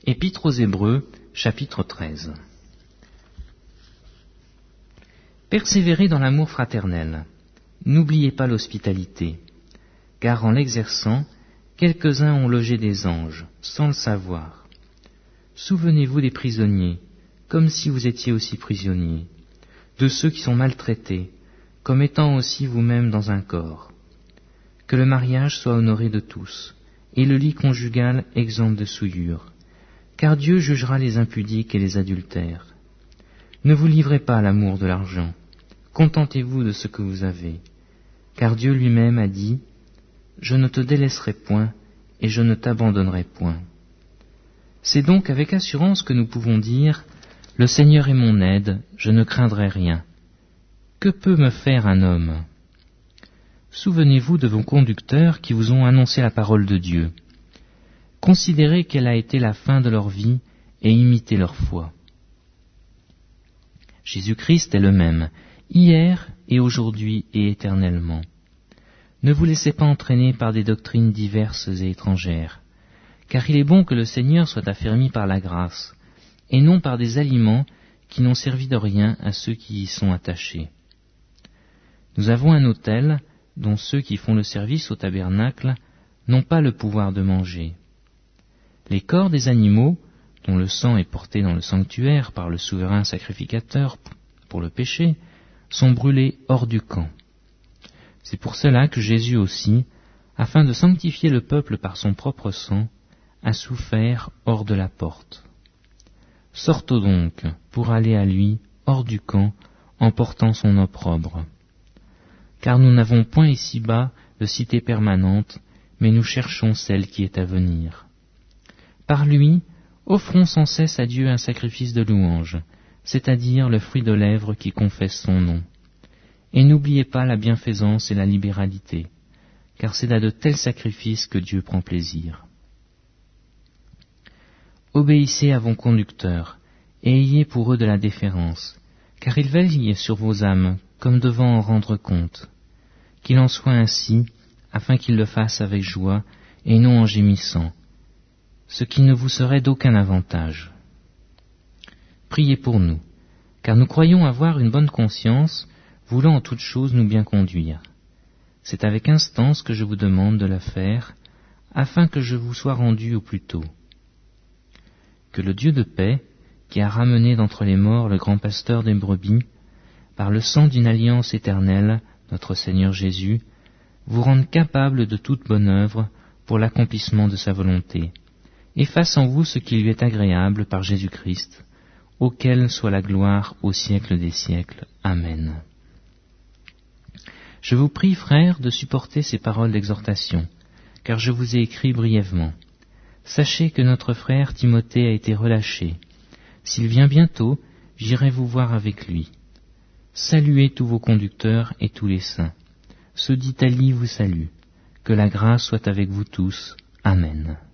Épître aux Hébreux, chapitre 13. Persévérez dans l'amour fraternel. N'oubliez pas l'hospitalité, car en l'exerçant, quelques-uns ont logé des anges, sans le savoir. Souvenez-vous des prisonniers, comme si vous étiez aussi prisonniers, de ceux qui sont maltraités, comme étant aussi vous-même dans un corps. Que le mariage soit honoré de tous, et le lit conjugal exempt de souillure, car Dieu jugera les impudiques et les adultères. Ne vous livrez pas à l'amour de l'argent, contentez-vous de ce que vous avez, car Dieu lui-même a dit « Je ne te délaisserai point, et je ne t'abandonnerai point ». C'est donc avec assurance que nous pouvons dire « Le Seigneur est mon aide, je ne craindrai rien. Que peut me faire un homme ?» Souvenez-vous de vos conducteurs qui vous ont annoncé la parole de Dieu. Considérez quelle a été la fin de leur vie et imitez leur foi. Jésus-Christ est le même, hier et aujourd'hui et éternellement. Ne vous laissez pas entraîner par des doctrines diverses et étrangères, car il est bon que le Seigneur soit affermi par la grâce, et non par des aliments qui n'ont servi de rien à ceux qui y sont attachés. Nous avons un autel dont ceux qui font le service au tabernacle n'ont pas le pouvoir de manger. Les corps des animaux, dont le sang est porté dans le sanctuaire par le souverain sacrificateur pour le péché, sont brûlés hors du camp. C'est pour cela que Jésus aussi, afin de sanctifier le peuple par son propre sang, a souffert hors de la porte. Sortons donc pour aller à lui hors du camp en portant son opprobre. Car nous n'avons point ici-bas de cité permanente, mais nous cherchons celle qui est à venir. Par lui, offrons sans cesse à Dieu un sacrifice de louange, c'est-à-dire le fruit de lèvres qui confesse son nom. Et n'oubliez pas la bienfaisance et la libéralité, car c'est à de tels sacrifices que Dieu prend plaisir. Obéissez à vos conducteurs, et ayez pour eux de la déférence, car ils veillent sur vos âmes, comme devant en rendre compte. Qu'il en soit ainsi, afin qu'ils le fassent avec joie, et non en gémissant, ce qui ne vous serait d'aucun avantage. Priez pour nous, car nous croyons avoir une bonne conscience, voulant en toutes choses nous bien conduire. C'est avec instance que je vous demande de la faire, afin que je vous sois rendu au plus tôt. Que le Dieu de paix, qui a ramené d'entre les morts le grand pasteur des brebis, par le sang d'une alliance éternelle, notre Seigneur Jésus, vous rende capable de toute bonne œuvre pour l'accomplissement de sa volonté, et fasse en vous ce qui lui est agréable par Jésus-Christ, auquel soit la gloire au siècle des siècles. Amen. Je vous prie, frères, de supporter ces paroles d'exhortation, car je vous ai écrit brièvement. Sachez que notre frère Timothée a été relâché. S'il vient bientôt, j'irai vous voir avec lui. Saluez tous vos conducteurs et tous les saints. Ceux d'Italie vous saluent. Que la grâce soit avec vous tous. Amen.